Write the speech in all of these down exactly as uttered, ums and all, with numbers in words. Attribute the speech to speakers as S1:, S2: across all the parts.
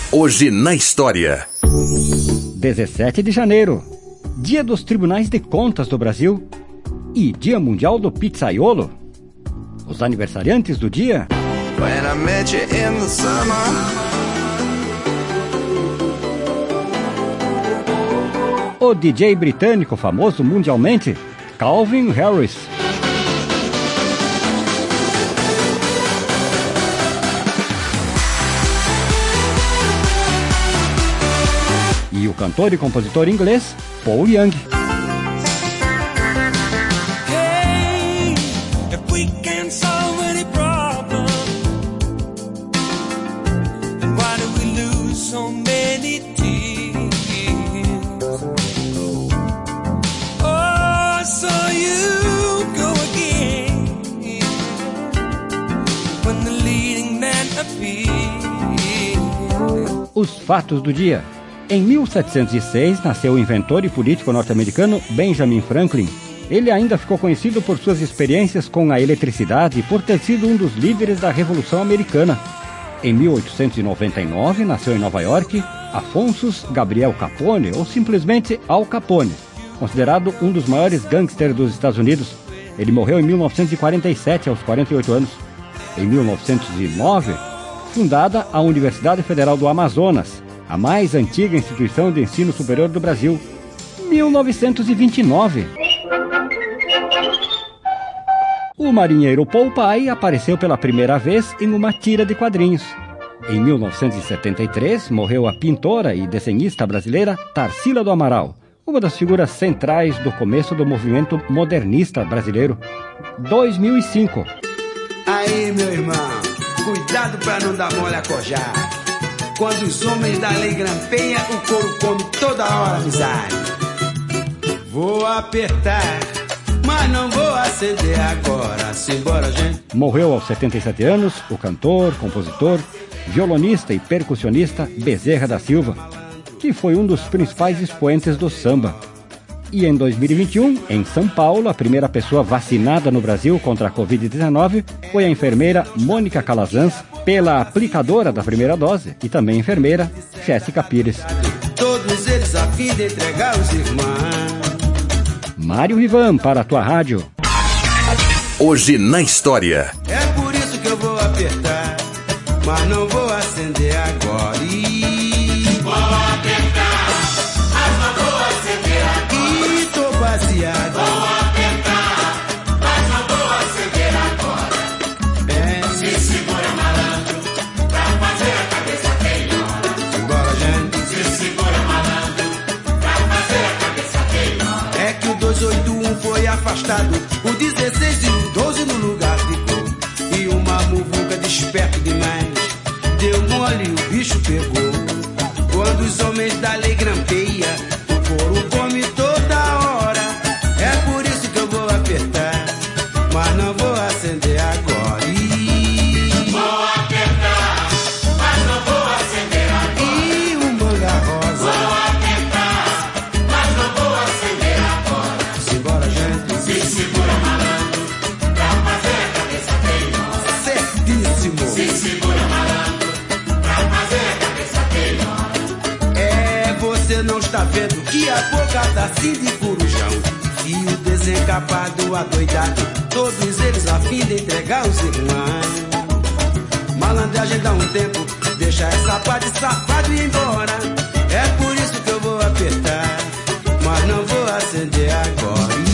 S1: Hoje na História.
S2: dezessete de janeiro, Dia dos Tribunais de Contas do Brasil e Dia Mundial do Pizzaiolo. Os aniversariantes do dia:
S3: When I met you in the summer.
S2: O D J britânico famoso mundialmente, Calvin Harris. E o cantor e compositor inglês, Paul Young.
S4: Hey, if we can solve any problem, then why do we lose so many tears? Oh, so you go again when the leading man appears.
S2: Os fatos do dia. Em mil setecentos e seis, nasceu o inventor e político norte-americano Benjamin Franklin. Ele ainda ficou conhecido por suas experiências com a eletricidade e por ter sido um dos líderes da Revolução Americana. Em mil oitocentos e noventa e nove, nasceu em Nova York Afonso Gabriel Capone, ou simplesmente Al Capone, considerado um dos maiores gangsters dos Estados Unidos. Ele morreu em mil novecentos e quarenta e sete, aos quarenta e oito anos. Em mil novecentos e nove, fundada a Universidade Federal do Amazonas, a mais antiga instituição de ensino superior do Brasil. mil novecentos e vinte e nove. O marinheiro Paul Pye apareceu pela primeira vez em uma tira de quadrinhos. Em mil novecentos e setenta e três, morreu a pintora e desenhista brasileira Tarsila do Amaral, uma das figuras centrais do começo do movimento modernista brasileiro. dois mil e cinco.
S5: Aí, meu irmão, cuidado pra não dar mole a cojar. Quando os homens da lei grampeiam, o couro come toda hora amizade. Vou apertar, mas não vou acender agora. Simbora, gente.
S2: Morreu aos setenta e sete anos o cantor, compositor, violonista e percussionista Bezerra da Silva, que foi um dos principais expoentes do samba. E em dois mil e vinte e um, em São Paulo, a primeira pessoa vacinada no Brasil contra a covid dezenove foi a enfermeira Mônica Calazans, pela aplicadora da primeira dose, e também a enfermeira Jéssica Pires.
S5: Todos eles a fim de entregar os irmãos.
S2: Mário Rivan, para a tua rádio.
S1: Hoje na História.
S5: É por isso que eu vou apertar, mas não vou acender agora. E...
S6: Vou apertar, mas não vou acender agora.
S5: E tô baseado.
S6: Vou apertar, mas não vou acender agora.
S5: É.
S6: Se segura, malandro, pra fazer a cabeça melhor.
S5: Simbora, gente.
S6: Se segura, malandro, pra fazer a cabeça melhor.
S5: É que o duzentos e oitenta e um foi afastado, o dezesseis e o doze no lugar ficou. E uma muvuca de esperto demais deu mole e o bicho pegou. Quando os homens da lei grampeia, o couro come toda hora. É por isso que eu vou apertar, mas não vou acender agora. E...
S6: Vou apertar, mas não vou acender agora.
S5: E o manga rosa.
S6: Vou apertar, mas não vou acender agora.
S5: Simbora, gente.
S6: Se segura, malandro, pra fazer a cabeça melhor.
S5: Certíssimo.
S6: Se segura, malandro, pra fazer a cabeça melhor.
S5: É, você não está vendo que a boca tá assim de corujão. Fio desencapado, adoidado, todos eles a fim de entregar os irmãos. Malandragem dá um tempo, deixa essa parte safado ir embora. É por isso que eu vou apertar, mas não vou acender agora. E...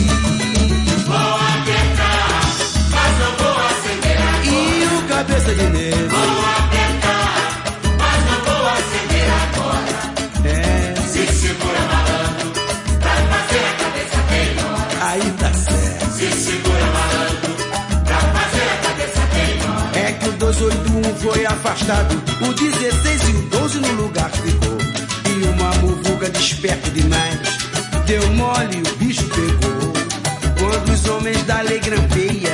S6: Vou apertar, mas não vou acender agora.
S5: E o cabeça de negro.
S6: Vou apertar, mas não vou acender agora.
S5: É,
S6: Se segura, malandro, pra fazer a cabeça melhor.
S5: aí tá certo.
S6: Se segura, malandro, pra fazer a cabeça melhor.
S5: É que o duzentos e oitenta e um foi afastado, o dezesseis e o doze no lugar ficou. E uma muvuca de esperto demais deu mole e o bicho pegou. Quando os homens da lei grampeia,